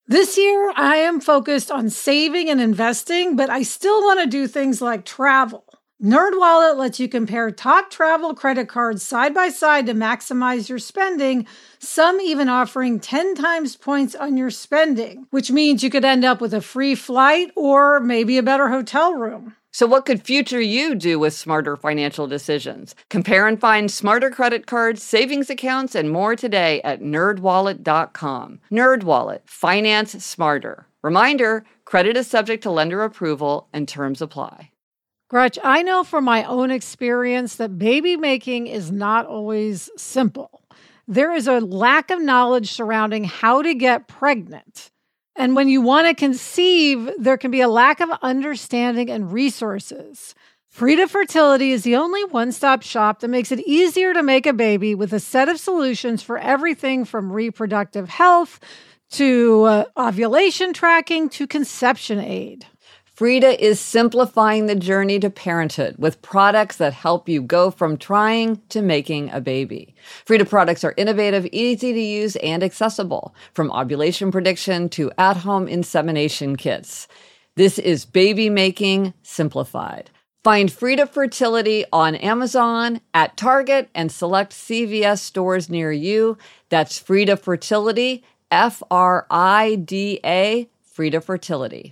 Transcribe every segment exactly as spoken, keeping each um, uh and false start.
This year, I am focused on saving and investing, but I still want to do things like travel. NerdWallet lets you compare top travel credit cards side by side to maximize your spending, some even offering ten times points on your spending, which means you could end up with a free flight or maybe a better hotel room. So what could future you do with smarter financial decisions? Compare and find smarter credit cards, savings accounts, and more today at nerd wallet dot com. NerdWallet. Finance smarter. Reminder, credit is subject to lender approval and terms apply. Gretch, I know from my own experience that baby making is not always simple. There is a lack of knowledge surrounding how to get pregnant. And when you want to conceive, there can be a lack of understanding and resources. Frida Fertility is the only one-stop shop that makes it easier to make a baby with a set of solutions for everything from reproductive health to uh, ovulation tracking to conception aid. Frida is simplifying the journey to parenthood with products that help you go from trying to making a baby. Frida products are innovative, easy to use, and accessible, from ovulation prediction to at-home insemination kits. This is baby making simplified. Find Frida Fertility on Amazon, at Target, and select C V S stores near you. That's Frida Fertility, F R I D A, Frida Fertility.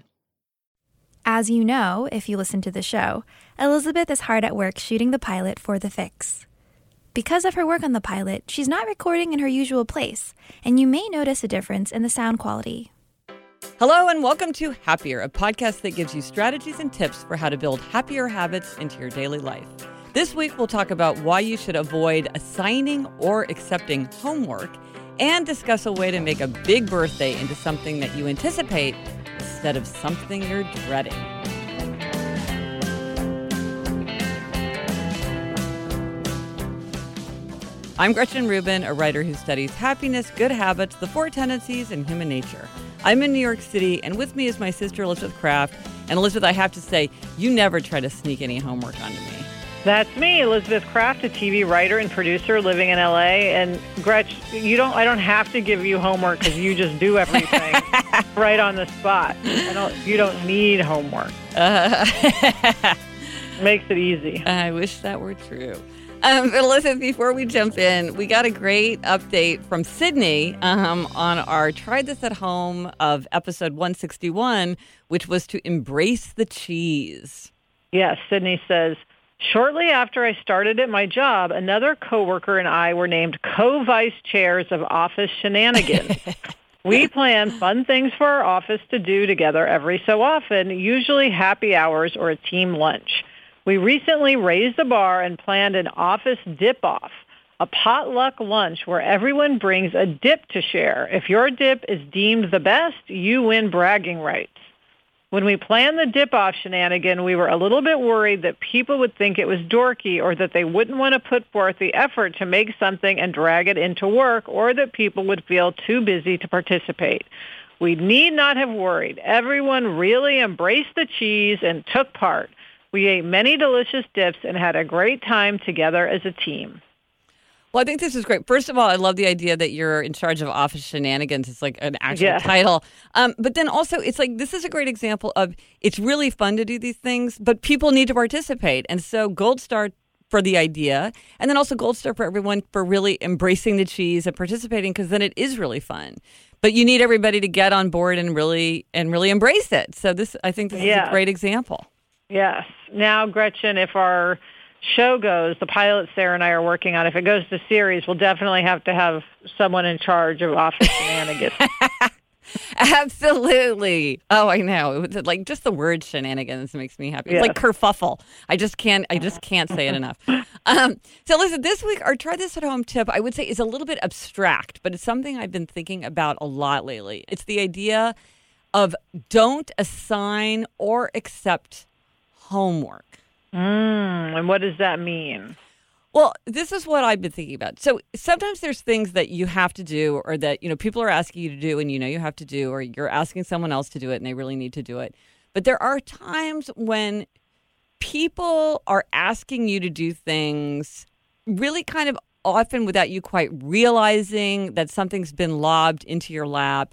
As you know, if you listen to the show, Elizabeth is hard at work shooting the pilot for The Fix. Because of her work on the pilot, she's not recording in her usual place, and you may notice a difference in the sound quality. Hello and welcome to Happier, a podcast that gives you strategies and tips for how to build happier habits into your daily life. This week, we'll talk about why you should avoid assigning or accepting homework and discuss a way to make a big birthday into something that you anticipate instead of something you're dreading. I'm Gretchen Rubin, a writer who studies happiness, good habits, the four tendencies, and human nature. I'm in New York City, and with me is my sister Elizabeth Kraft. And Elizabeth, I have to say, you never try to sneak any homework onto me. That's me, Elizabeth Kraft, a T V writer and producer living in L A. And Gretch, you don't. I don't have to give you homework because you just do everything right on the spot. I don't. You don't need homework. Uh, Makes it easy. I wish that were true. Um, but Elizabeth, before we jump in, we got a great update from Sydney um, on our Try This at Home of episode one sixty-one, which was to embrace the cheese. Yes, Sydney says, shortly after I started at my job, another coworker and I were named co-vice chairs of office shenanigans. We plan fun things for our office to do together every so often, usually happy hours or a team lunch. We recently raised the bar and planned an office dip-off, a potluck lunch where everyone brings a dip to share. If your dip is deemed the best, you win bragging rights. When we planned the dip-off shenanigan, we were a little bit worried that people would think it was dorky or that they wouldn't want to put forth the effort to make something and drag it into work, or that people would feel too busy to participate. We need not have worried. Everyone really embraced the cheese and took part. We ate many delicious dips and had a great time together as a team. Well, I think this is great. First of all, I love the idea that you're in charge of office shenanigans. It's like an actual yeah. title. Um, but then also, it's like, this is a great example of it's really fun to do these things, but people need to participate. And so gold star for the idea, and then also gold star for everyone for really embracing the cheese and participating, because then it is really fun. But you need everybody to get on board and really and really embrace it. So this, I think this yeah. is a great example. Yes. Now, Gretchen, if our show goes, the pilot Sarah and I are working on, if it goes to series, we'll definitely have to have someone in charge of office shenanigans. Absolutely. Oh, I know. It was like just the word shenanigans makes me happy. It's yes. like kerfuffle. I just can't. I just can't say it enough. Um, so, listen. This week, our try this at home tip, I would say, is a little bit abstract, but it's something I've been thinking about a lot lately. It's the idea of don't assign or accept homework. Mm, and what does that mean? Well, this is what I've been thinking about. So sometimes there's things that you have to do, or that, you know, people are asking you to do and you know you have to do, or you're asking someone else to do it and they really need to do it. But there are times when people are asking you to do things really kind of often without you quite realizing that something's been lobbed into your lap,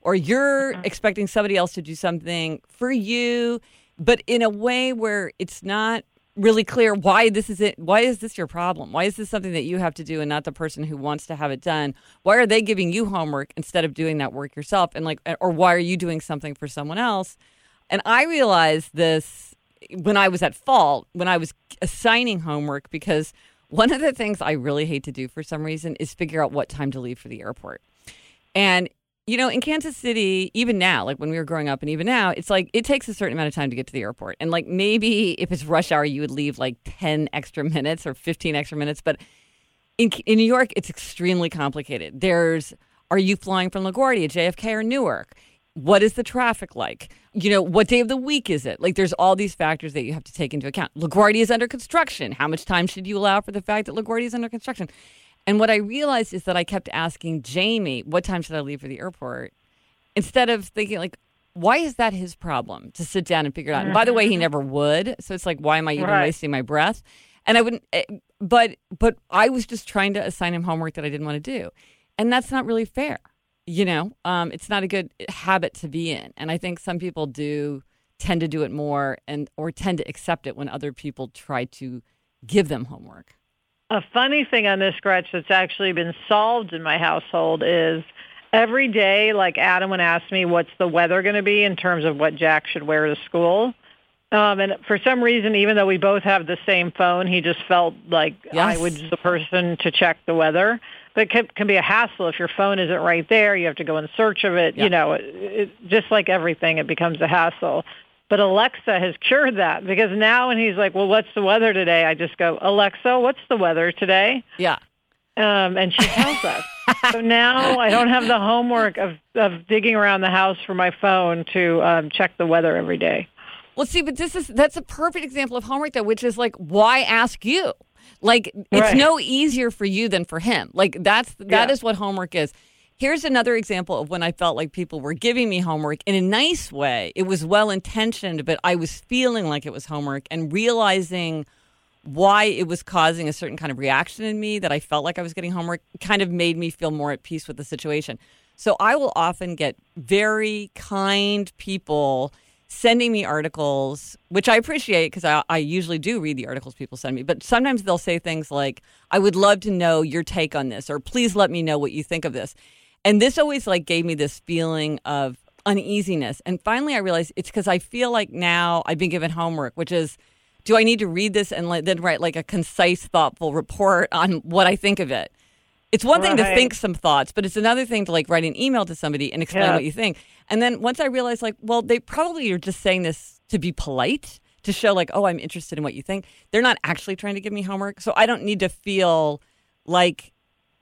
or you're expecting somebody else to do something for you, but in a way where it's not really clear why this is it. Why is this your problem? Why is this something that you have to do and not the person who wants to have it done? Why are they giving you homework instead of doing that work yourself? And like, or why are you doing something for someone else? And I realized this when I was at fault, when I was assigning homework, because one of the things I really hate to do for some reason is figure out what time to leave for the airport. And you know, in Kansas City, even now, like when we were growing up and even now, it's like it takes a certain amount of time to get to the airport. And like maybe if it's rush hour, you would leave like ten extra minutes or fifteen extra minutes. But in in New York, it's extremely complicated. There's, are you flying from LaGuardia, J F K, or Newark? What is the traffic like? You know, what day of the week is it? Like there's all these factors that you have to take into account. LaGuardia is under construction. How much time should you allow for the fact that LaGuardia is under construction? And what I realized is that I kept asking Jamie, what time should I leave for the airport? Instead of thinking, like, why is that his problem to sit down and figure it out? And by the way, he never would. So it's like, why am I even Right. wasting my breath? And I wouldn't, but but I was just trying to assign him homework that I didn't want to do. And that's not really fair. You know, um, it's not a good habit to be in. And I think some people do tend to do it more and or tend to accept it when other people try to give them homework. A funny thing on this, Gretch, that's actually been solved in my household is every day, like Adam would ask me, what's the weather going to be in terms of what Jack should wear to school? Um, and for some reason, even though we both have the same phone, he just felt like Yes. I was the person to check the weather. But it can, can be a hassle if your phone isn't right there. You have to go in search of it. Yeah. You know, it, it, just like everything, it becomes a hassle. But Alexa has cured that because now when he's like, well, what's the weather today? I just go, Alexa, what's the weather today? Yeah. Um, and she tells us. So now I don't have the homework of, of digging around the house for my phone to um, check the weather every day. Well, see, but this is that's a perfect example of homework, though, which is like, why ask you? Like, it's Right. no easier for you than for him. Like, that's that Yeah. is what homework is. Here's another example of when I felt like people were giving me homework in a nice way. It was well-intentioned, but I was feeling like it was homework and realizing why it was causing a certain kind of reaction in me that I felt like I was getting homework kind of made me feel more at peace with the situation. So I will often get very kind people sending me articles, which I appreciate because I, I usually do read the articles people send me. But sometimes they'll say things like, I would love to know your take on this, or please let me know what you think of this. And this always like gave me this feeling of uneasiness. And finally I realized it's because I feel like now I've been given homework, which is, do I need to read this and like, then write like a concise, thoughtful report on what I think of it? It's one thing to Right. think some thoughts, but it's another thing to like write an email to somebody and explain Yeah. what you think. And then once I realized like, well, they probably are just saying this to be polite, to show like, oh, I'm interested in what you think. They're not actually trying to give me homework. So I don't need to feel like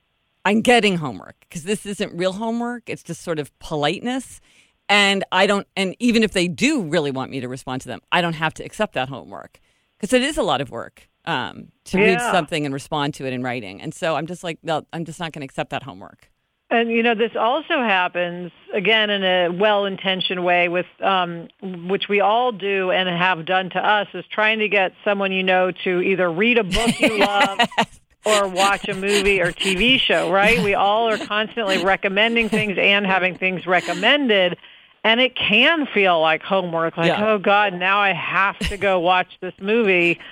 I'm getting homework because this isn't real homework. It's just sort of politeness. And I don't, and even if they do really want me to respond to them, I don't have to accept that homework because it is a lot of work um, to read Yeah. something and respond to it in writing. And so I'm just like, no, I'm just not going to accept that homework. And, you know, this also happens, again, in a well-intentioned way, with um, which we all do and have done to us, is trying to get someone you know to either read a book you love or watch a movie or T V show, right? We all are constantly recommending things and having things recommended. And it can feel like homework, like, Yeah. oh, God, now I have to go watch this movie.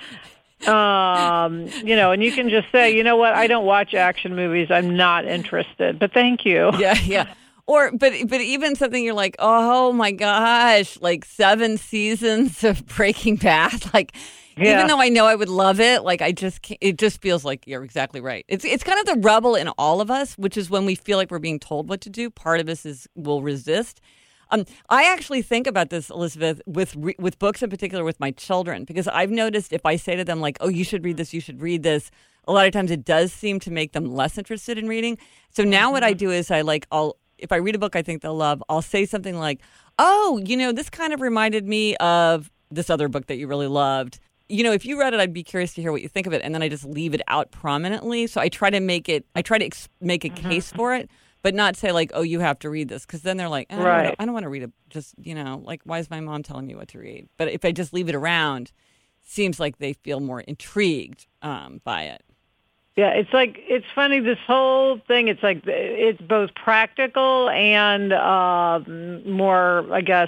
Um, you know, and you can just say, you know what, I don't watch action movies. I'm not interested, but thank you. Yeah, yeah. Or, but but even something you're like, oh my gosh, like seven seasons of Breaking Bad. Like, Yeah. even though I know I would love it, like I just can't, it just feels like you're exactly right. It's it's kind of the rebel in all of us, which is when we feel like we're being told what to do. Part of us is will resist. Um, I actually think about this, Elizabeth, with re- with books in particular with my children, because I've noticed if I say to them like, "Oh, you should read this, you should read this," a lot of times it does seem to make them less interested in reading. So now what I do is I like I'll if I read a book I think they'll love, I'll say something like, "Oh, you know, this kind of reminded me of this other book that you really loved. You know, if you read it, I'd be curious to hear what you think of it." And then I just leave it out prominently. So I try to make it I try to ex- make a case for it. But not say like, oh, you have to read this, because then they're like, oh, Right. I don't want to read it. Just, you know, like, why is my mom telling me what to read? But if I just leave it around, seems like they feel more intrigued um, by it. Yeah, it's like, it's funny, this whole thing, it's like, it's both practical and uh, more, I guess,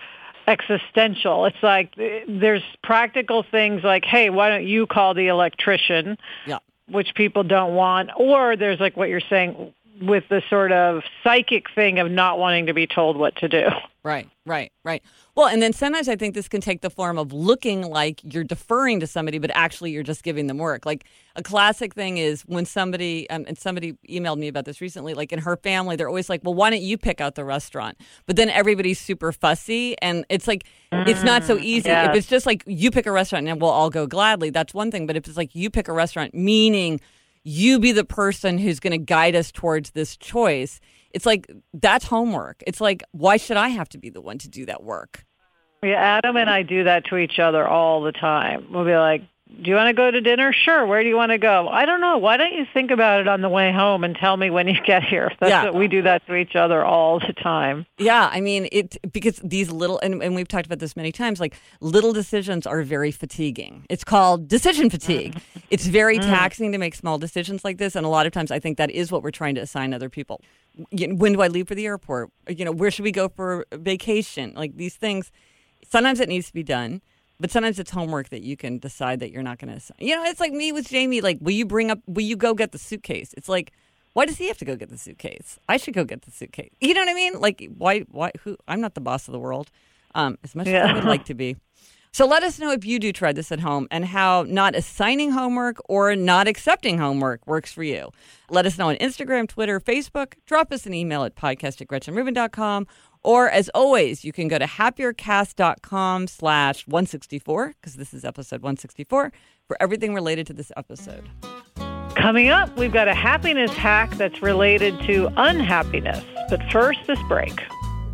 existential. It's like, there's practical things like, hey, why don't you call the electrician? Yeah. Which people don't want. Or there's like what you're saying with the sort of psychic thing of not wanting to be told what to do. Right, right, right. Well, and then sometimes I think this can take the form of looking like you're deferring to somebody, but actually you're just giving them work. Like a classic thing is when somebody, um, and somebody emailed me about this recently, like in her family, they're always like, well, why don't you pick out the restaurant? But then everybody's super fussy, and it's like, mm, it's not so easy. yes. If it's just like you pick a restaurant and we'll all go gladly, that's one thing. But if it's like you pick a restaurant, meaning you be the person who's going to guide us towards this choice, it's like, that's homework. It's like, why should I have to be the one to do that work? Yeah, Adam and I do that to each other all the time. We'll be like, do you want to go to dinner? Sure. Where do you want to go? I don't know. Why don't you think about it on the way home and tell me when you get here? That's Yeah. what we do that to each other all the time. Yeah, I mean, it because these little, and, and we've talked about this many times, like little decisions are very fatiguing. It's called decision fatigue. It's very Mm. taxing to make small decisions like this. And a lot of times I think that is what we're trying to assign other people. You know, when do I leave for the airport? You know, where should we go for vacation? Like these things, sometimes it needs to be done. But sometimes it's homework that you can decide that you're not going to. You know, it's like me with Jamie. Like, will you bring up? Will you go get the suitcase? It's like, why does he have to go get the suitcase? I should go get the suitcase. You know what I mean? Like, why? Why? Who? I'm not the boss of the world, um, as much Yeah. as I would like to be. So let us know if you do try this at home and how not assigning homework or not accepting homework works for you. Let us know on Instagram, Twitter, Facebook. Drop us an email at podcast at gretchen rubin dot com. Or, as always, you can go to happiercast.com slash 164, because this is episode one sixty-four, for everything related to this episode. Coming up, we've got a happiness hack that's related to unhappiness. But first, this break.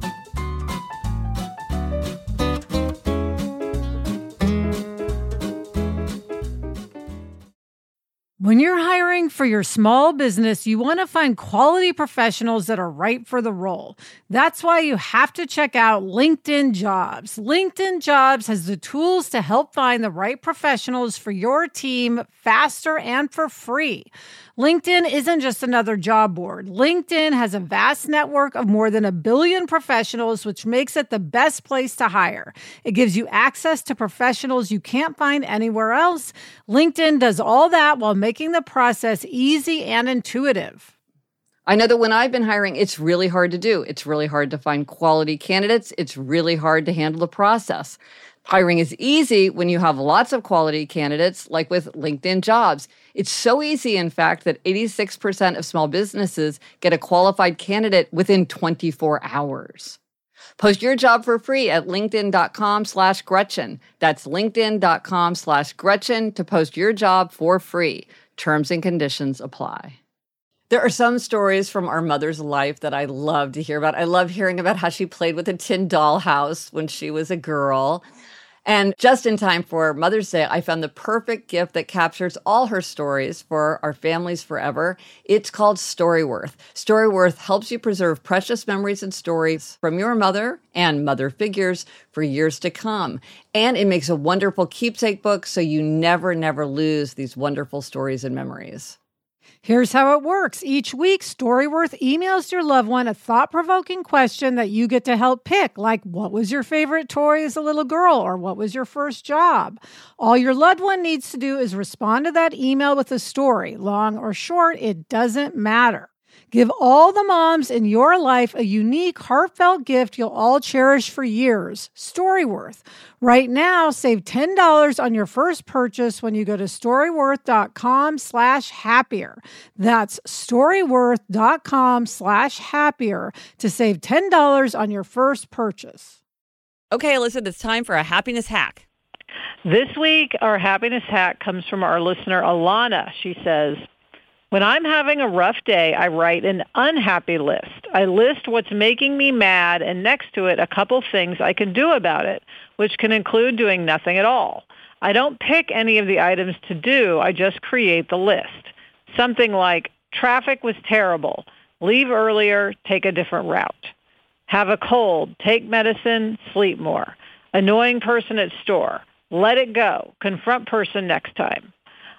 When you're hiring for your small business, you want to find quality professionals that are right for the role. That's why you have to check out LinkedIn Jobs. LinkedIn Jobs has the tools to help find the right professionals for your team faster and for free. LinkedIn isn't just another job board. LinkedIn has a vast network of more than a billion professionals, which makes it the best place to hire. It gives you access to professionals you can't find anywhere else. LinkedIn does all that while making the process easy and intuitive. I know that when I've been hiring, it's really hard to do. It's really hard to find quality candidates. It's really hard to handle the process. Hiring is easy when you have lots of quality candidates, like with LinkedIn Jobs. It's so easy, in fact, that eighty-six percent of small businesses get a qualified candidate within twenty-four hours. Post your job for free at linkedin.com slash Gretchen. That's linkedin.com slash Gretchen to post your job for free. Terms and conditions apply. There are some stories from our mother's life that I love to hear about. I love hearing about how she played with a tin dollhouse when she was a girl. And just in time for Mother's Day, I found the perfect gift that captures all her stories for our families forever. It's called Storyworth. Storyworth helps you preserve precious memories and stories from your mother and mother figures for years to come. And it makes a wonderful keepsake book so you never, never lose these wonderful stories and memories. Here's how it works. Each week, Storyworth emails your loved one a thought-provoking question that you get to help pick, like what was your favorite toy as a little girl, or what was your first job? All your loved one needs to do is respond to that email with a story. Long or short, it doesn't matter. Give all the moms in your life a unique, heartfelt gift you'll all cherish for years. Storyworth. Right now, save ten dollars on your first purchase when you go to storyworth.com slash happier. That's storyworth.com slash happier to save ten dollars on your first purchase. Okay, Alyssa, it's time for a happiness hack. This week, our happiness hack comes from our listener, Alana. She says, when I'm having a rough day, I write an unhappy list. I list what's making me mad and next to it a couple things I can do about it, which can include doing nothing at all. I don't pick any of the items to do. I just create the list. Something like traffic was terrible, leave earlier, take a different route. Have a cold, take medicine, sleep more. Annoying person at store, let it go, confront person next time.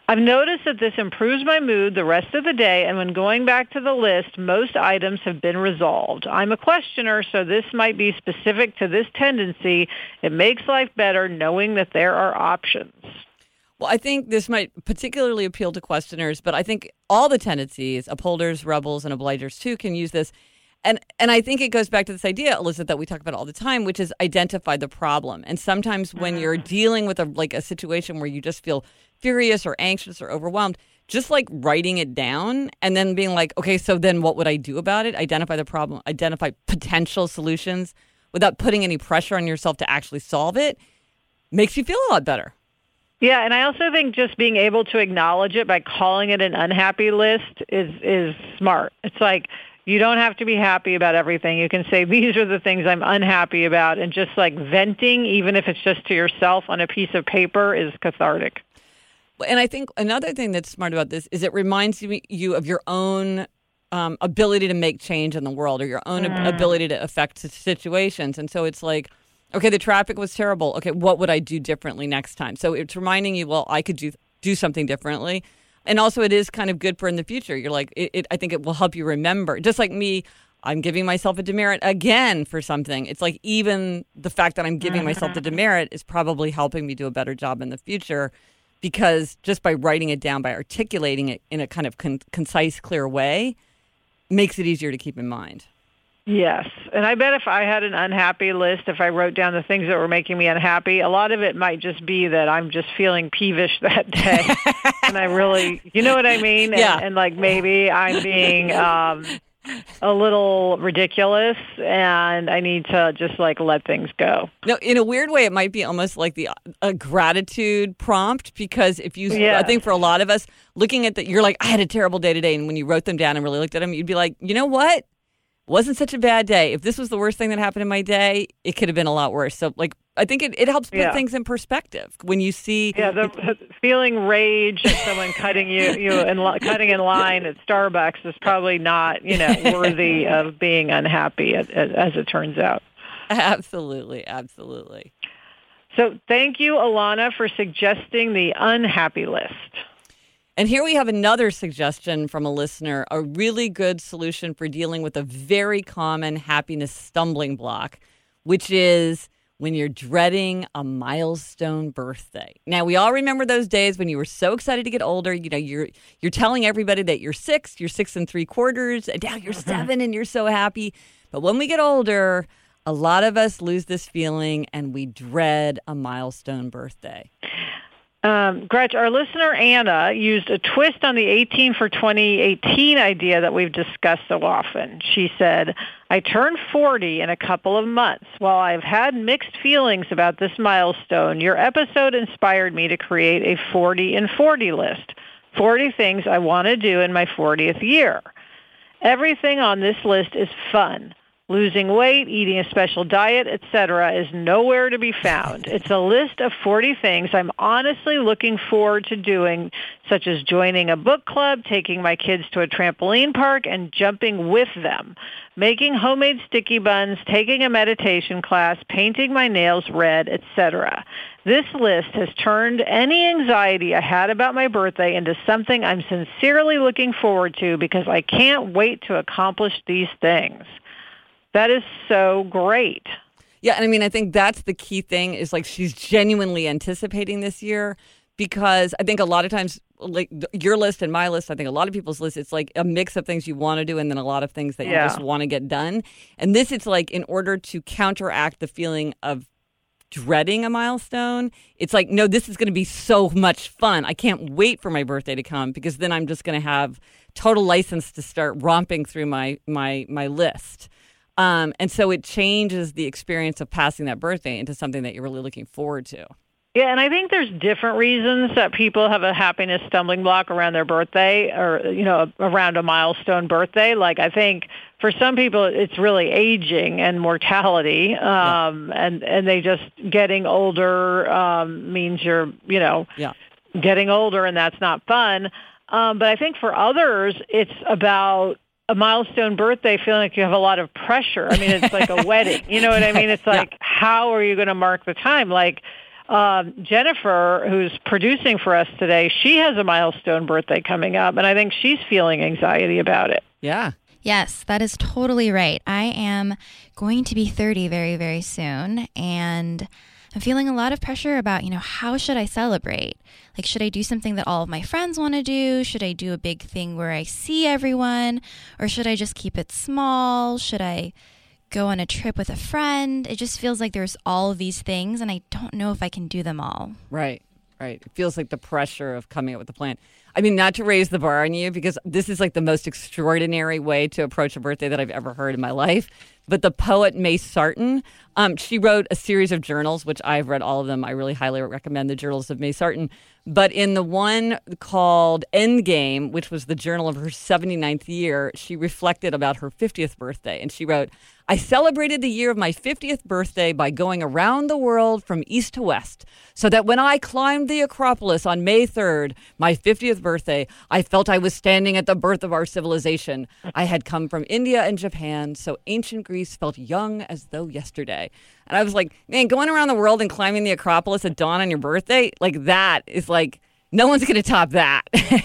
I've noticed that this improves my mood the rest of the day, and when going back to the list, most items have been resolved. I'm a questioner, so this might be specific to this tendency. It makes life better knowing that there are options. Well, I think this might particularly appeal to questioners, but I think all the tendencies, upholders, rebels, and obligers too, can use this. And and I think it goes back to this idea, Elizabeth, that we talk about all the time, which is identify the problem. And sometimes when you're dealing with a like a situation where you just feel furious or anxious or overwhelmed, just like writing it down and then being like, okay, so then what would I do about it? Identify the problem, identify potential solutions without putting any pressure on yourself to actually solve it makes you feel a lot better. Yeah, and I also think just being able to acknowledge it by calling it an unhappy list is is smart. It's like, you don't have to be happy about everything. You can say, these are the things I'm unhappy about, and just like venting, even if it's just to yourself on a piece of paper, is cathartic. And I think another thing that's smart about this is it reminds you, you of your own um, ability to make change in the world, or your own mm. ability to affect situations. And so it's like, okay, the traffic was terrible. Okay, what would I do differently next time? So it's reminding you, well, I could do do something differently. And also it is kind of good for in the future. You're like, it, it, I think it will help you remember. Just like me, I'm giving myself a demerit again for something. It's like even the fact that I'm giving myself the demerit is probably helping me do a better job in the future, because just by writing it down, by articulating it in a kind of con- concise, clear way, makes it easier to keep in mind. Yes. And I bet if I had an unhappy list, if I wrote down the things that were making me unhappy, a lot of it might just be that I'm just feeling peevish that day. And I really, you know what I mean? Yeah. And, and like maybe I'm being um, a little ridiculous and I need to just like let things go. No, in a weird way, it might be almost like the a gratitude prompt, because if you, yes. I think for a lot of us, looking at that, you're like, I had a terrible day today. And when you wrote them down and really looked at them, you'd be like, you know what? Wasn't such a bad day. If this was the worst thing that happened in my day, it could have been a lot worse. So, like, I think it, it helps put yeah. things in perspective when you see. Yeah, the, the feeling rage at someone cutting you, you in li- cutting in line at Starbucks is probably not, you know, worthy of being unhappy, as, as it turns out. Absolutely, absolutely. So, thank you, Alana, for suggesting the unhappy list. And here we have another suggestion from a listener, a really good solution for dealing with a very common happiness stumbling block, which is when you're dreading a milestone birthday. Now, we all remember those days when you were so excited to get older. You know, you're you're telling everybody that you're six, you're six and three quarters, and now you're seven and you're so happy. But when we get older, a lot of us lose this feeling and we dread a milestone birthday. Um, Gretch, our listener Anna used a twist on the eighteen for twenty eighteen idea that we've discussed so often. She said, I turned forty in a couple of months. While I've had mixed feelings about this milestone, your episode inspired me to create a forty in forty list. forty things I want to do in my fortieth year. Everything on this list is fun. Losing weight, eating a special diet, et cetera is nowhere to be found. It's a list of forty things I'm honestly looking forward to doing, such as joining a book club, taking my kids to a trampoline park, and jumping with them, making homemade sticky buns, taking a meditation class, painting my nails red, et cetera. This list has turned any anxiety I had about my birthday into something I'm sincerely looking forward to because I can't wait to accomplish these things. That is so great. Yeah, and I mean, I think that's the key thing is like she's genuinely anticipating this year, because I think a lot of times, like your list and my list, I think a lot of people's list, it's like a mix of things you want to do and then a lot of things that yeah. you just want to get done. And this, it's like in order to counteract the feeling of dreading a milestone, it's like, no, this is going to be so much fun. I can't wait for my birthday to come, because then I'm just going to have total license to start romping through my my my list. Um, and so it changes the experience of passing that birthday into something that you're really looking forward to. Yeah, and I think there's different reasons that people have a happiness stumbling block around their birthday, or, you know, around a milestone birthday. Like, I think for some people it's really aging and mortality, um, yeah. and, and they just getting older um, means you're, you know, yeah. getting older, and that's not fun. Um, but I think for others, it's about a milestone birthday feeling like you have a lot of pressure. I mean, it's like a wedding. You know what I mean? It's like, yeah. how are you going to mark the time? Like, um, Jennifer, who's producing for us today, she has a milestone birthday coming up, and I think she's feeling anxiety about it. Yeah. Yes, that is totally right. I am going to be thirty very, very soon, and I'm feeling a lot of pressure about, you know, how should I celebrate? Like, should I do something that all of my friends want to do? Should I do a big thing where I see everyone? Or should I just keep it small? Should I go on a trip with a friend? It just feels like there's all of these things, and I don't know if I can do them all. Right, right. It feels like the pressure of coming up with a plan. I mean, not to raise the bar on you, because this is like the most extraordinary way to approach a birthday that I've ever heard in my life. But the poet May Sarton, um, she wrote a series of journals, which I've read all of them. I really highly recommend the journals of May Sarton. But in the one called Endgame, which was the journal of her seventy-ninth year, she reflected about her fiftieth birthday. And she wrote, I celebrated the year of my fiftieth birthday by going around the world from east to west, so that when I climbed the Acropolis on May third, my fiftieth birthday, I felt I was standing at the birth of our civilization. I had come from India and Japan, so ancient Greece felt young as though yesterday. And I was like, man, going around the world and climbing the Acropolis at dawn on your birthday, like that is like, no one's going to top that.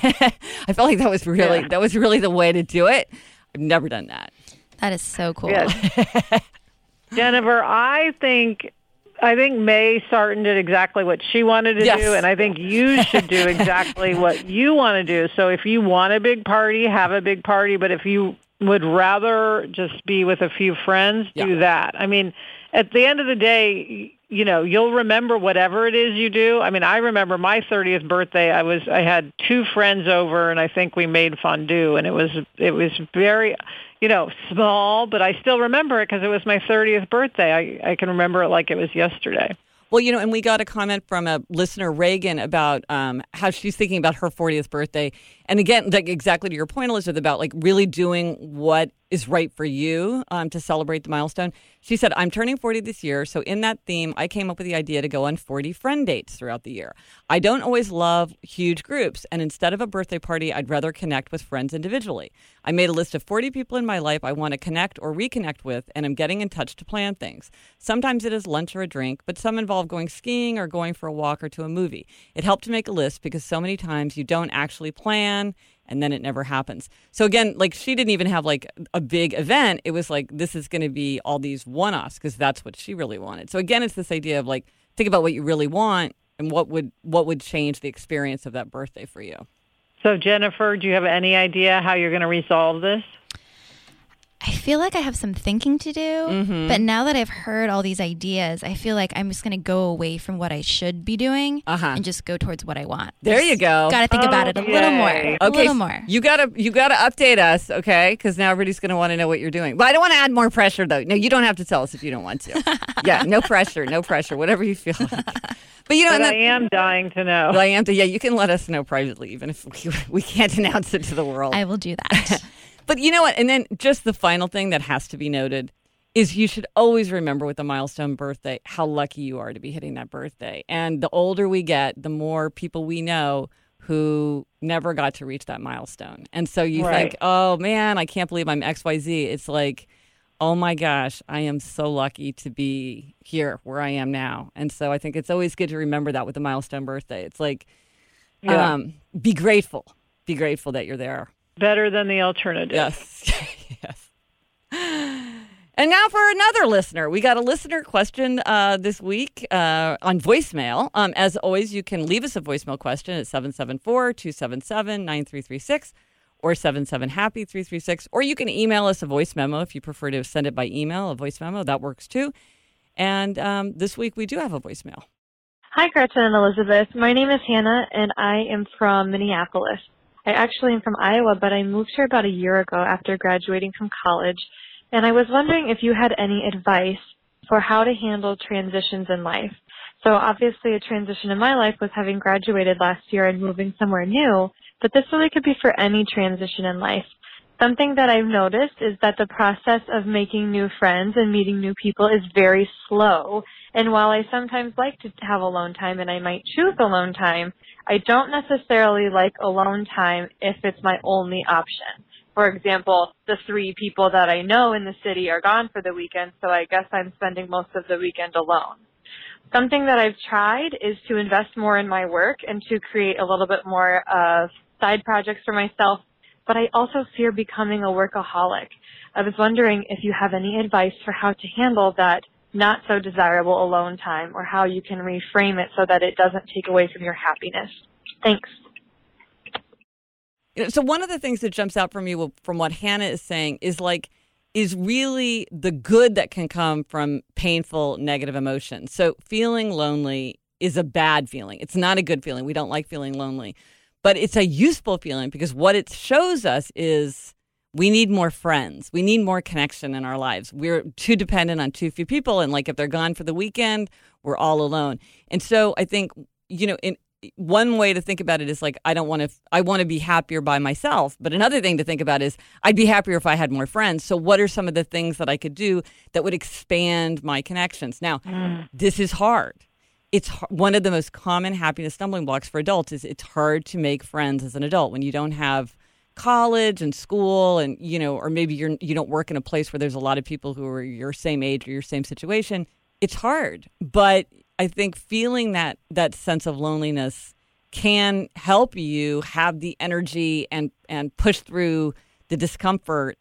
I felt like that was really, yeah. that was really the way to do it. I've never done that. That is so cool. Yes. Jennifer, I think I think May Sarton did exactly what she wanted to yes. do, and I think you should do exactly what you want to do. So if you want a big party, have a big party, but if you would rather just be with a few friends, yeah. do that. I mean, at the end of the day, you know, you'll remember whatever it is you do. I mean, I remember my thirtieth birthday. I was I had two friends over, and I think we made fondue, and it was it was very, you know, small, but I still remember it because it was my thirtieth birthday. I, I can remember it like it was yesterday. Well, you know, and we got a comment from a listener, Reagan, about um, how she's thinking about her fortieth birthday. And again, like exactly to your point, Elizabeth, about like really doing what is right for you um, to celebrate the milestone. She said, I'm turning forty this year, so in that theme, I came up with the idea to go on forty friend dates throughout the year. I don't always love huge groups, and instead of a birthday party, I'd rather connect with friends individually. I made a list of forty people in my life I want to connect or reconnect with, and I'm getting in touch to plan things. Sometimes it is lunch or a drink, but some involve going skiing or going for a walk or to a movie. It helped to make a list because so many times you don't actually plan, and then it never happens. So again, like she didn't even have like a big event. It was like, this is going to be all these one-offs because that's what she really wanted. So again, it's this idea of like, think about what you really want and what would what would change the experience of that birthday for you. So Jennifer, do you have any idea how you're going to resolve this? I feel like I have some thinking to do, mm-hmm. but now that I've heard all these ideas, I feel like I'm just going to go away from what I should be doing uh-huh. and just go towards what I want. There just you go. Got to think oh, about it a yay. little more. A okay, little more. You gotta you gotta update us, okay? Because now everybody's going to want to know what you're doing. But I don't want to add more pressure, though. No, you don't have to tell us if you don't want to. Yeah, no pressure, no pressure. Whatever you feel like. But you know, but and I that, am dying to know. Well, I am to. Yeah, you can let us know privately, even if we, we can't announce it to the world. I will do that. But you know what? And then just the final thing that has to be noted is you should always remember with a milestone birthday how lucky you are to be hitting that birthday. And the older we get, the more people we know who never got to reach that milestone. And so you right. think, oh, man, I can't believe I'm X Y Z. It's like, oh, my gosh, I am so lucky to be here where I am now. And so I think it's always good to remember that with a milestone birthday. It's like, yeah. um, be grateful. Be grateful that you're there. Better than the alternative. Yes. Yes. And now for another listener. We got a listener question uh, this week uh, on voicemail. Um, as always, you can leave us a voicemail question at seven seven four, two seven seven, nine three three six or seven seven happy three three six. Or you can email us a voice memo if you prefer to send it by email, a voice memo. That works too. And um, this week we do have a voicemail. Hi, Gretchen and Elizabeth. My name is Hannah, and I am from Minneapolis. I actually am from Iowa, but I moved here about a year ago after graduating from college, and I was wondering if you had any advice for how to handle transitions in life. So obviously a transition in my life was having graduated last year and moving somewhere new, but this really could be for any transition in life. Something that I've noticed is that the process of making new friends and meeting new people is very slow. And while I sometimes like to have alone time and I might choose alone time, I don't necessarily like alone time if it's my only option. For example, the three people that I know in the city are gone for the weekend, so I guess I'm spending most of the weekend alone. Something that I've tried is to invest more in my work and to create a little bit more of side projects for myself, but I also fear becoming a workaholic. I was wondering if you have any advice for how to handle that not so desirable alone time, or how you can reframe it so that it doesn't take away from your happiness. Thanks. You know, so one of the things that jumps out from you from what Hannah is saying is like, is really the good that can come from painful, negative emotions. So feeling lonely is a bad feeling. It's not a good feeling. We don't like feeling lonely. But it's a useful feeling because what it shows us is we need more friends. We need more connection in our lives. We're too dependent on too few people. And like if they're gone for the weekend, we're all alone. And so I think, you know, in one way to think about it is like, I don't want to, I want to be happier by myself. But another thing to think about is I'd be happier if I had more friends. So what are some of the things that I could do that would expand my connections? Now, mm. this is hard. It's one of the most common happiness stumbling blocks for adults is it's hard to make friends as an adult when you don't have college and school and, you know, or maybe you're, you don't work in a place where there's a lot of people who are your same age or your same situation. It's hard. But I think feeling that that sense of loneliness can help you have the energy and, and push through the discomfort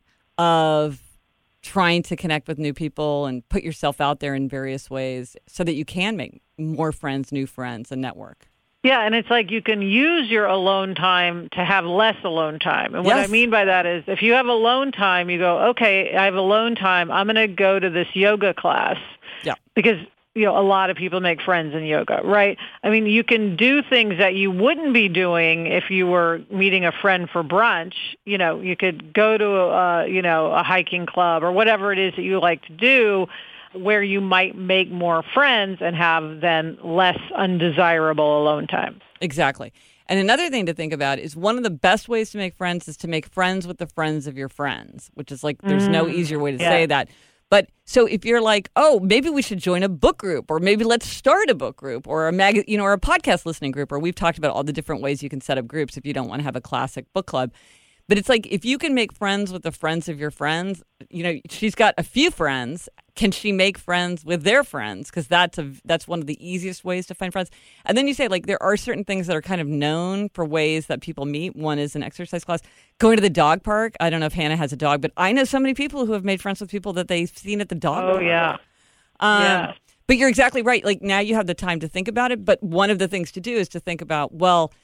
of trying to connect with new people and put yourself out there in various ways so that you can make more friends, new friends, and network. Yeah, and it's like you can use your alone time to have less alone time. And what Yes. I mean by that is if you have alone time, you go, okay, I have alone time. I'm going to go to this yoga class. Yeah. Because, you know, a lot of people make friends in yoga, right? I mean, you can do things that you wouldn't be doing if you were meeting a friend for brunch. You know, you could go to, a, you know, a hiking club or whatever it is that you like to do where you might make more friends and have then less undesirable alone time. Exactly. And another thing to think about is one of the best ways to make friends is to make friends with the friends of your friends, which is like, there's no easier way to yeah. say that. But so if you're like, oh, maybe we should join a book group, or maybe let's start a book group, or a mag, you know, or a podcast listening group, or we've talked about all the different ways you can set up groups if you don't want to have a classic book club. But it's like, if you can make friends with the friends of your friends, you know, she's got a few friends. Can she make friends with their friends? Because that's a that's one of the easiest ways to find friends. And then you say, like, there are certain things that are kind of known for ways that people meet. One is an exercise class. Going to the dog park. I don't know if Hannah has a dog, but I know so many people who have made friends with people that they've seen at the dog Oh, park. yeah. Um, yeah. But you're exactly right. Like, now you have the time to think about it. But one of the things to do is to think about, well,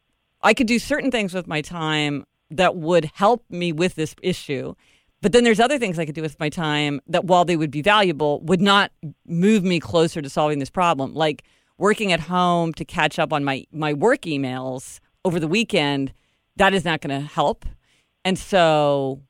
I could do certain things with my time that would help me with this issue. But then there's other things I could do with my time that, while they would be valuable, would not move me closer to solving this problem. Like working at home to catch up on my, my work emails over the weekend, that is not going to help. And so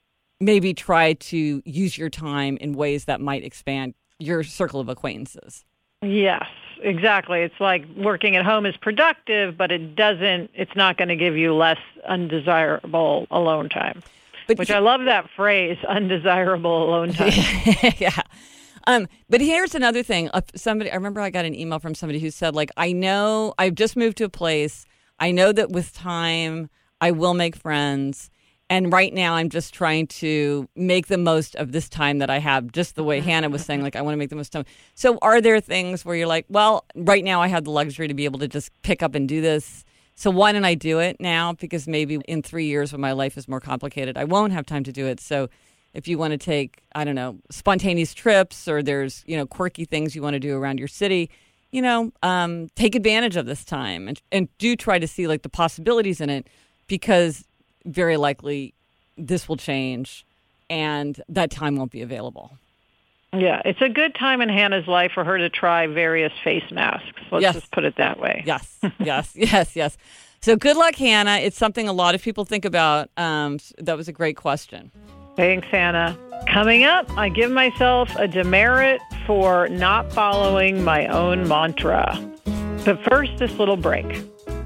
maybe try to use your time in ways that might expand your circle of acquaintances. Yes, exactly. It's like working at home is productive, but it doesn't, it's not going to give you less undesirable alone time. But Which I love that phrase, undesirable alone time. yeah. Um, but here's another thing. Uh, somebody, I remember I got an email from somebody who said, like, I know I've just moved to a place. I know that with time I will make friends. And right now I'm just trying to make the most of this time that I have, just the way Hannah was saying, like, I want to make the most of time. So are there things where you're like, well, right now I have the luxury to be able to just pick up and do this. So why don't I do it now? Because maybe in three years when my life is more complicated, I won't have time to do it. So if you want to take, I don't know, spontaneous trips, or there's, you know, quirky things you want to do around your city, you know, um, take advantage of this time and, and do try to see like the possibilities in it, because very likely this will change and that time won't be available. Yeah, it's a good time in Hannah's life for her to try various face masks. Let's yes. just put it that way. Yes, yes, yes, yes. So good luck, Hannah. It's something a lot of people think about. Um, that was a great question. Thanks, Hannah. Coming up, I give myself a demerit for not following my own mantra. But first, this little break.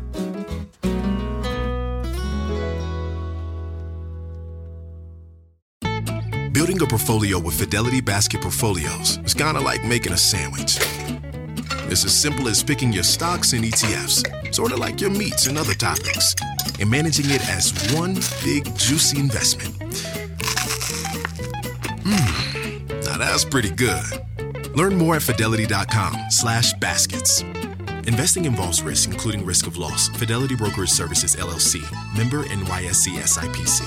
Building a portfolio with Fidelity Basket Portfolios is kind of like making a sandwich. It's as simple as picking your stocks and E T Fs, sort of like your meats and other toppings, and managing it as one big, juicy investment. Mmm, now that's pretty good. Learn more at fidelity.com slash baskets. Investing involves risk, including risk of loss. Fidelity Brokerage Services, L L C. Member N Y S E S I P C.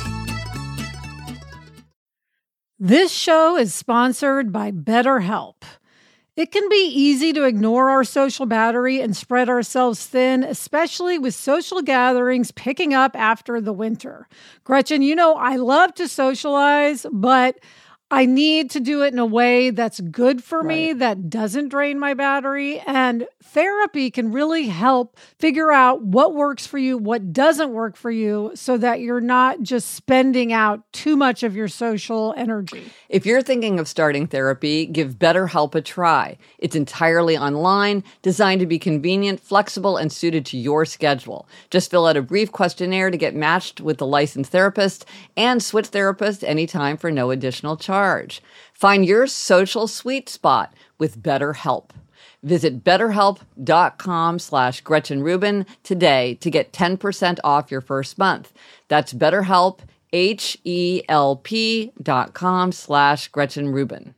This show is sponsored by BetterHelp. It can be easy to ignore our social battery and spread ourselves thin, especially with social gatherings picking up after the winter. Gretchen, you know, I love to socialize, but I need to do it in a way that's good for right. me, that doesn't drain my battery. And therapy can really help figure out what works for you, what doesn't work for you, so that you're not just spending out too much of your social energy. If you're thinking of starting therapy, give BetterHelp a try. It's entirely online, designed to be convenient, flexible, and suited to your schedule. Just fill out a brief questionnaire to get matched with the licensed therapist and switch therapists anytime for no additional charge. Find your social sweet spot with BetterHelp. Visit betterhelp.com slash Gretchen Rubin today to get ten percent off your first month. That's BetterHelp, H-E-L-P dot com slash Gretchen Rubin.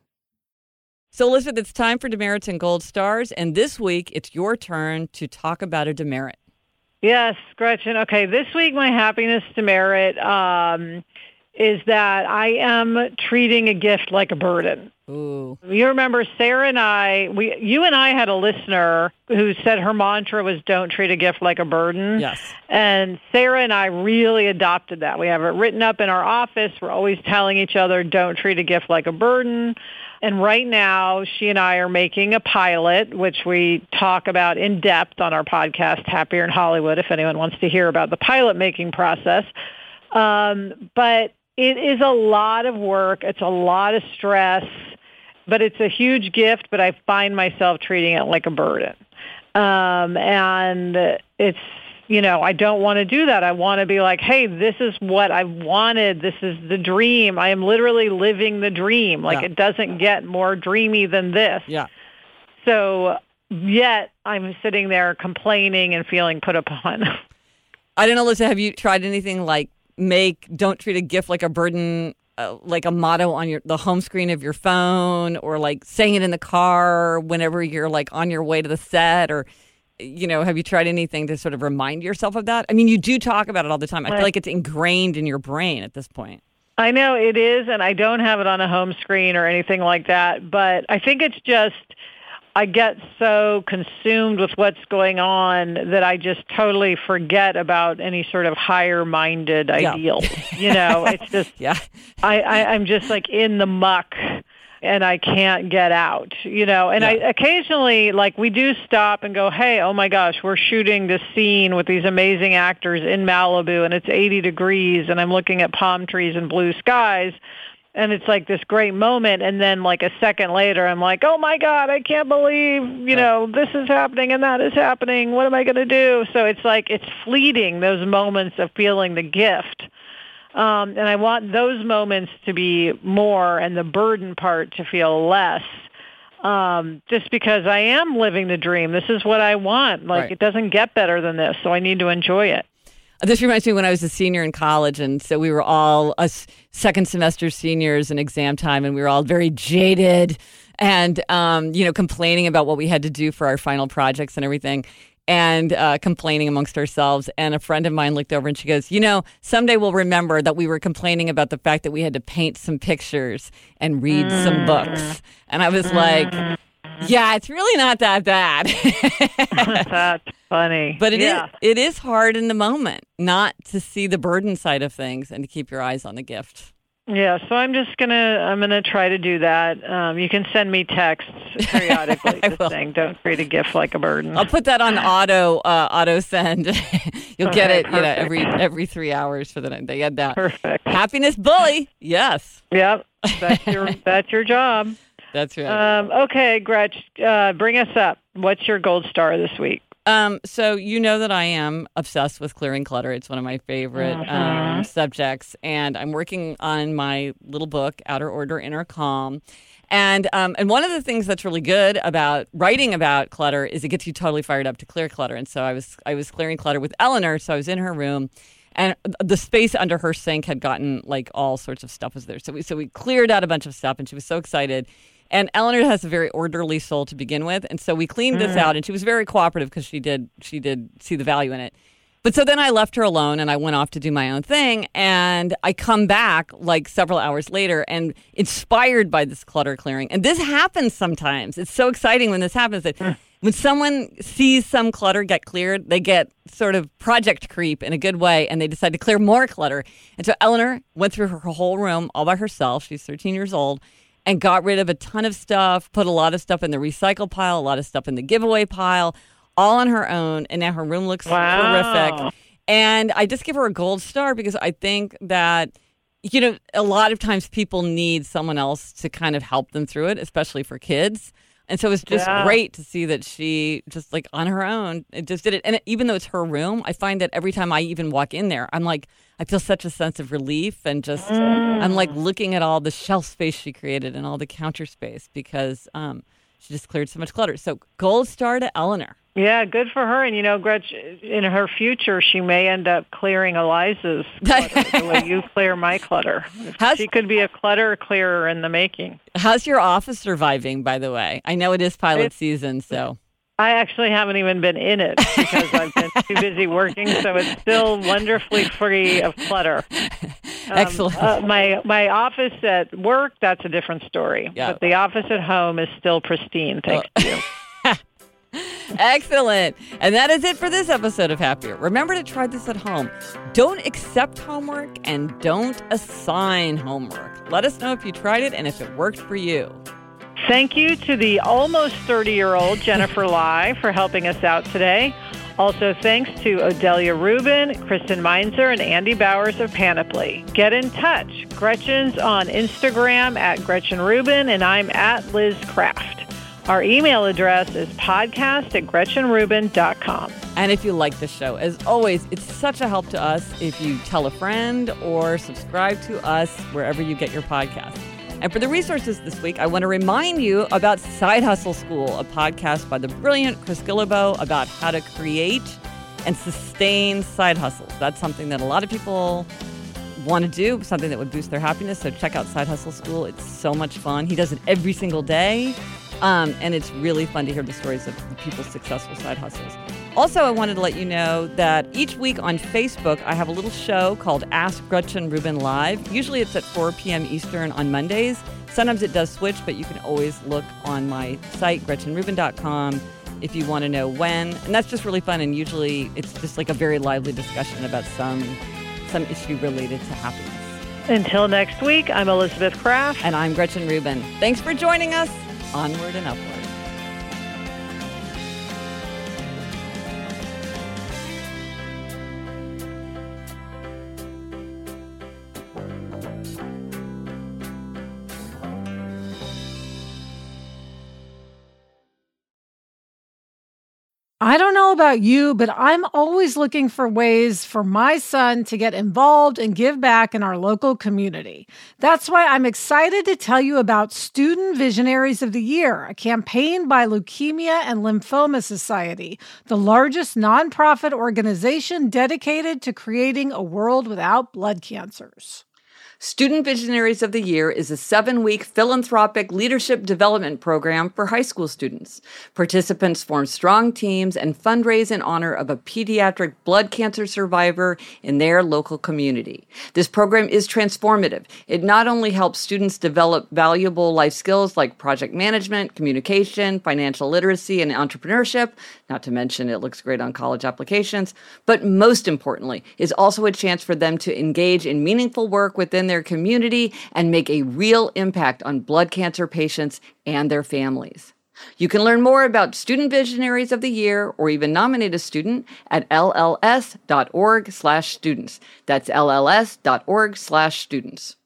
So, Elizabeth, it's time for demerits and gold stars, and this week it's your turn to talk about a demerit. Yes, Gretchen. Okay, this week my happiness demerit um, is that I am treating a gift like a burden. Ooh. You remember Sarah and I, we, you and I had a listener who said her mantra was don't treat a gift like a burden. Yes. And Sarah and I really adopted that. We have it written up in our office. We're always telling each other don't treat a gift like a burden. And right now, she and I are making a pilot, which we talk about in depth on our podcast, Happier in Hollywood, if anyone wants to hear about the pilot making process. Um, but it is a lot of work. It's a lot of stress, but it's a huge gift, but I find myself treating it like a burden. Um, and it's, you know, I don't want to do that. I want to be like, hey, this is what I wanted. This is the dream. I am literally living the dream. Like, yeah. It doesn't get more dreamy than this. Yeah. So yet I'm sitting there complaining and feeling put upon. I don't know, Lisa, have you tried anything like make don't treat a gift like a burden, uh, like a motto on your the home screen of your phone, or like saying it in the car whenever you're like on your way to the set, or, you know, have you tried anything to sort of remind yourself of that? I mean, you do talk about it all the time. I feel like it's ingrained in your brain at this point. I know it is, and I don't have it on a home screen or anything like that, but I think it's just I get so consumed with what's going on that I just totally forget about any sort of higher-minded yeah. ideal. You know, it's just, yeah. I, I, I'm just like in the muck and I can't get out, you know. And yeah. I occasionally, like, we do stop and go, hey, oh my gosh, we're shooting this scene with these amazing actors in Malibu and it's eighty degrees and I'm looking at palm trees and blue skies. And it's like this great moment, and then like a second later, I'm like, oh my God, I can't believe, you know, this is happening and that is happening. What am I going to do? So it's like, it's fleeting, those moments of feeling the gift. Um, and I want those moments to be more and the burden part to feel less, um, just because I am living the dream. This is what I want. Like, right. It doesn't get better than this, so I need to enjoy it. This reminds me when I was a senior in college, and so we were all us second semester seniors in exam time, and we were all very jaded and, um, you know, complaining about what we had to do for our final projects and everything, and uh, complaining amongst ourselves. And a friend of mine looked over and she goes, you know, someday we'll remember that we were complaining about the fact that we had to paint some pictures and read mm. some books. And I was mm. like, yeah, it's really not that bad. That's funny. But it yeah. is it is hard in the moment not to see the burden side of things and to keep your eyes on the gift. Yeah, so I'm just gonna I'm gonna try to do that. Um, you can send me texts periodically just saying don't treat a gift like a burden. I'll put that on auto uh, auto send. You'll okay, get it, perfect. you know, every every three hours for the night. They get that. Perfect. Happiness bully. Yes. Yep. That's your that's your job. That's right. Um, okay, Gretch, uh, bring us up. What's your gold star this week? Um, so you know that I am obsessed with clearing clutter. It's one of my favorite mm-hmm. um, subjects, and I'm working on my little book, Outer Order, Inner Calm. And um, and one of the things that's really good about writing about clutter is it gets you totally fired up to clear clutter. And so I was I was clearing clutter with Eleanor, so I was in her room. And the space under her sink had gotten, like, all sorts of stuff was there. So we so we cleared out a bunch of stuff, and she was so excited. And Eleanor has a very orderly soul to begin with. And so we cleaned this Mm. out, and she was very cooperative because she did she did see the value in it. But so then I left her alone and I went off to do my own thing. And I come back like several hours later and inspired by this clutter clearing. And this happens sometimes. It's so exciting when this happens that when someone sees some clutter get cleared, they get sort of project creep in a good way and they decide to clear more clutter. And so Eleanor went through her whole room all by herself. She's thirteen years old. And got rid of a ton of stuff, put a lot of stuff in the recycle pile, a lot of stuff in the giveaway pile, all on her own. And now her room looks Wow. horrific. And I just give her a gold star because I think that, you know, a lot of times people need someone else to kind of help them through it, especially for kids. And so it was just Yeah. great to see that she just like on her own, it just did it. And even though it's her room, I find that every time I even walk in there, I'm like, I feel such a sense of relief and just, I'm like looking at all the shelf space she created and all the counter space because um, she just cleared so much clutter. So gold star to Eleanor. Yeah, good for her. And, you know, Gretch, in her future, she may end up clearing Eliza's clutter the way you clear my clutter. How's- She could be a clutter clearer in the making. How's your office surviving, by the way? I know it is pilot It's- season, so. I actually haven't even been in it because I've been too busy working, so it's still wonderfully free of clutter. Um, Excellent. Uh, my my office at work, that's a different story. Yeah. But the office at home is still pristine, thanks to you. Excellent. And that is it for this episode of Happier. Remember to try this at home. Don't accept homework and don't assign homework. Let us know if you tried it and if it worked for you. Thank you to the almost thirty-year-old Jennifer Lai for helping us out today. Also, thanks to Odelia Rubin, Kristen Meinzer, and Andy Bowers of Panoply. Get in touch. Gretchen's on Instagram at Gretchen Rubin, and I'm at Liz Craft. Our email address is podcast at gretchen rubin dot com. And if you like the show, as always, it's such a help to us if you tell a friend or subscribe to us wherever you get your podcasts. And for the resources this week, I want to remind you about Side Hustle School, a podcast by the brilliant Chris Guillebeau about how to create and sustain side hustles. That's something that a lot of people want to do, something that would boost their happiness. So check out Side Hustle School. It's so much fun. He does it every single day. Um, and it's really fun to hear the stories of people's successful side hustles. Also, I wanted to let you know that each week on Facebook, I have a little show called Ask Gretchen Rubin Live. Usually it's at four p.m. Eastern on Mondays. Sometimes it does switch, but you can always look on my site, gretchen rubin dot com, if you want to know when. And that's just really fun. And usually it's just like a very lively discussion about some, some issue related to happiness. Until next week, I'm Elizabeth Craft. And I'm Gretchen Rubin. Thanks for joining us. Onward and upward. I don't know about you, but I'm always looking for ways for my son to get involved and give back in our local community. That's why I'm excited to tell you about Student Visionaries of the Year, a campaign by Leukemia and Lymphoma Society, the largest nonprofit organization dedicated to creating a world without blood cancers. Student Visionaries of the Year is a seven-week philanthropic leadership development program for high school students. Participants form strong teams and fundraise in honor of a pediatric blood cancer survivor in their local community. This program is transformative. It not only helps students develop valuable life skills like project management, communication, financial literacy, and entrepreneurship, not to mention it looks great on college applications, but most importantly, is also a chance for them to engage in meaningful work within their community and make a real impact on blood cancer patients and their families. You can learn more about Student Visionaries of the Year or even nominate a student at L L S dot org slash students. That's L L S dot org slash students.